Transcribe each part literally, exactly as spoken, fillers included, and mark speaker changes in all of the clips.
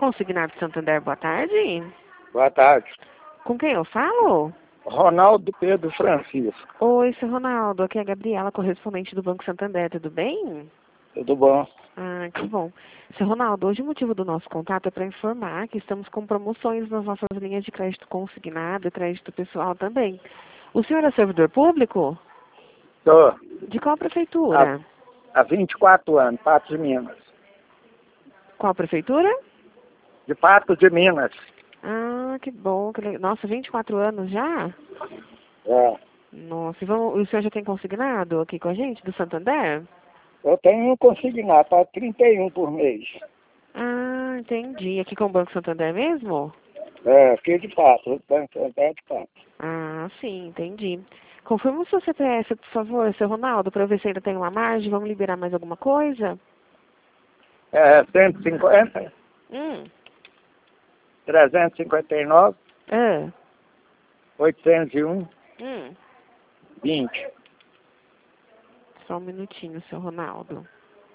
Speaker 1: Consignado Santander, boa tarde.
Speaker 2: Boa tarde.
Speaker 1: Com quem eu falo?
Speaker 2: Ronaldo Pedro Francisco.
Speaker 1: Oi, seu Ronaldo. Aqui é a Gabriela, correspondente do Banco Santander. Tudo bem?
Speaker 2: Tudo bom?
Speaker 1: Ah, que bom. Seu Ronaldo, hoje o motivo do nosso contato é para informar que estamos com promoções nas nossas linhas de crédito consignado e crédito pessoal também. O senhor é servidor público?
Speaker 2: Tô.
Speaker 1: De qual prefeitura?
Speaker 2: Há, há vinte e quatro anos, Patos de Minas.
Speaker 1: Qual prefeitura?
Speaker 2: De Patos de Minas.
Speaker 1: Ah, que bom. Que le... Nossa, vinte e quatro anos já?
Speaker 2: É.
Speaker 1: Nossa, e vamos... o senhor já tem consignado aqui com a gente, do Santander?
Speaker 2: Eu tenho um consignado, tá trinta e um por mês.
Speaker 1: Ah, entendi. Aqui com o Banco Santander mesmo?
Speaker 2: É, aqui de Patos, Banco Santander de Patos.
Speaker 1: Ah, sim, entendi. Confirma o seu C P F, por favor, seu Ronaldo, para eu ver se ainda tem uma margem. Vamos liberar mais alguma coisa?
Speaker 2: É, cento e cinquenta,
Speaker 1: Hum.
Speaker 2: trezentos e cinquenta e nove,
Speaker 1: Ah.
Speaker 2: oitocentos e um,
Speaker 1: Hum.
Speaker 2: vinte.
Speaker 1: Só um minutinho, seu Ronaldo.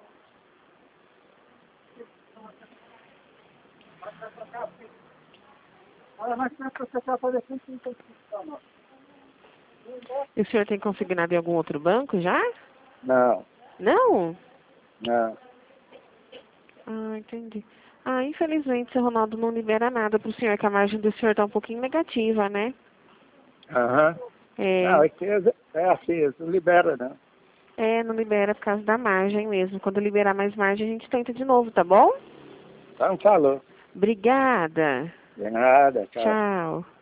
Speaker 1: E o senhor tem consignado em algum outro banco já?
Speaker 2: Não,
Speaker 1: Não?
Speaker 2: não.
Speaker 1: Ah, entendi. Ah, infelizmente, seu Ronaldo não libera nada para o senhor, que a margem do senhor está um pouquinho negativa, né?
Speaker 2: Aham.
Speaker 1: É,
Speaker 2: Não, aqui é é assim, não libera não.
Speaker 1: é, não libera por causa da margem mesmo. Quando liberar mais margem, a gente tenta de novo, tá bom?
Speaker 2: Então falou.
Speaker 1: Obrigada.
Speaker 2: De nada, tchau.
Speaker 1: Tchau.